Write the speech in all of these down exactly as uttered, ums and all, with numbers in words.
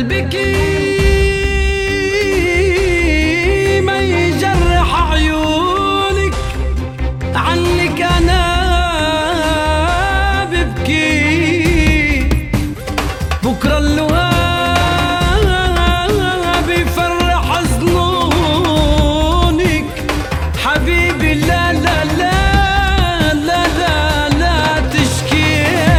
بكي ما يجرح عيونك، عنك أنا ببكي. بكرة اللقاء بيفرح ظنونك حبيبي. لا لا لا لا لا لا تشكي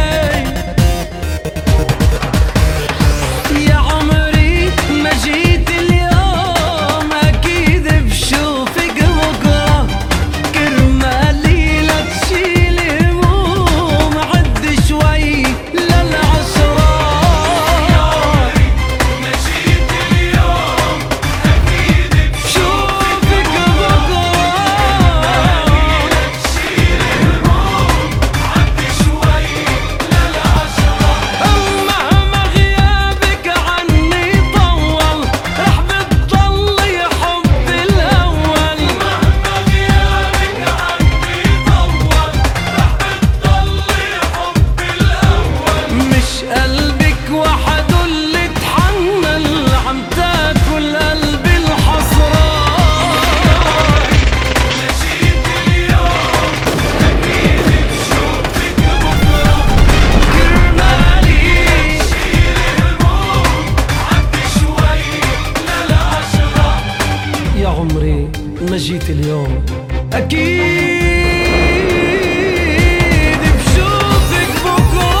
يا عمري، ما جيت اليوم أكيد بشوفك بكرة. كرمالي لا تشيل هموم، عد شوي للعشرة. يا عمري ما جيت اليوم أكيد بشوفك بكرة. كرمالي لا تشيل هموم، عد شوي للعشرة. مهما غيابك عني طول، رح بتضلي حبي الأول. مهما غيابك عني طول، رح بتضلي حبي الأول. مش قلبك وحده اللي اتحمل، عم تاكل قلبي الحسرة. ما جيت اليوم أكيد بشوفك بكرة. كرمالي شيل هموم، عد شوي للعشرة. يا عمري ما جيت اليوم أكيد بشوفك بكرة.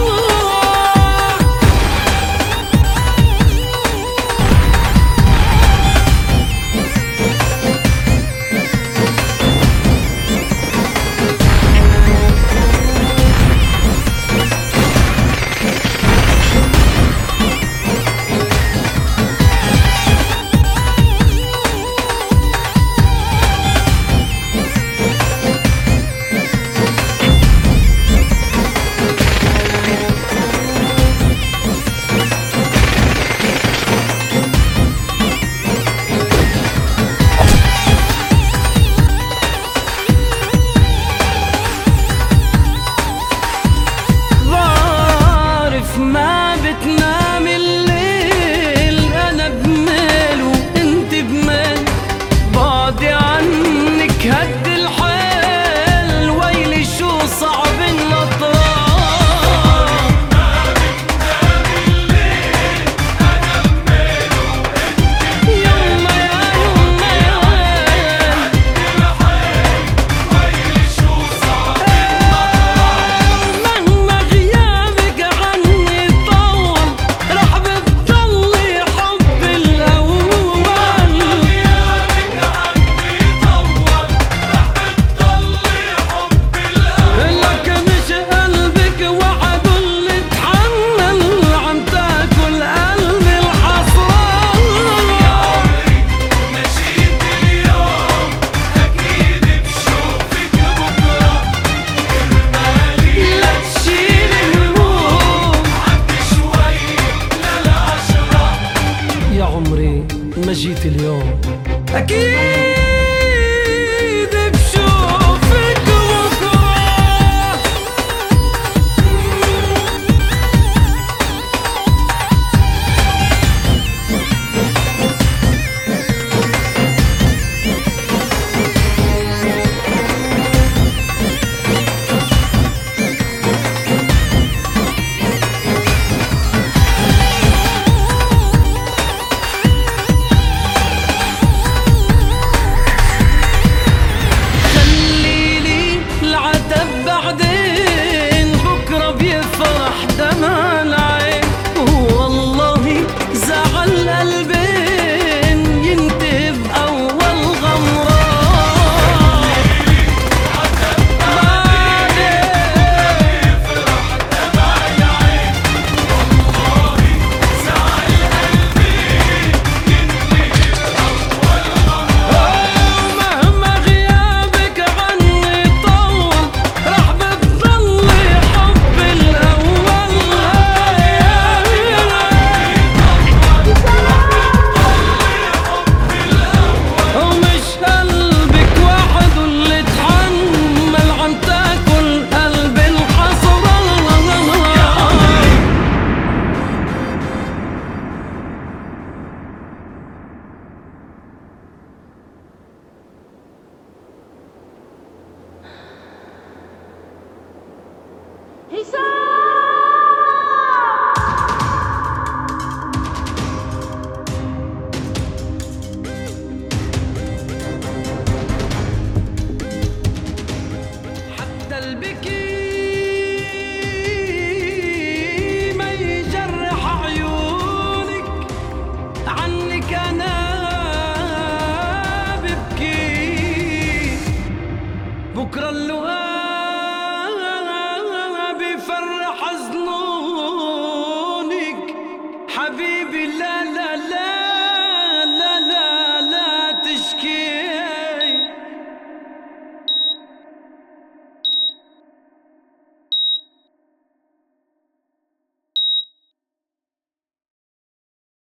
بعرف ما بتنام الليل، أنا بميل وإنت بميل. بعدي عنك هد الحيل، ويلي شو صعب النطران. ما بتنام الليل، أنا بميل وإنت بميل. يما يا يما يا ويل، هد الحيل ويلي شو صعب النطران. مهما غيابك عني طول، رح بتضلي حبي الأول. مهما غيابك عني طول، رح بتضلي حبي الأول. لك مش قلبك وحده اللي اتحمل، عم تاكل قلبي الحسرة. يا عمري ما جيت اليوم أكيد بشوفك بكرة. كرمالي لا تشيل هموم، عد شوي للعشرة. يا عمري ما جيت اليوم أكيد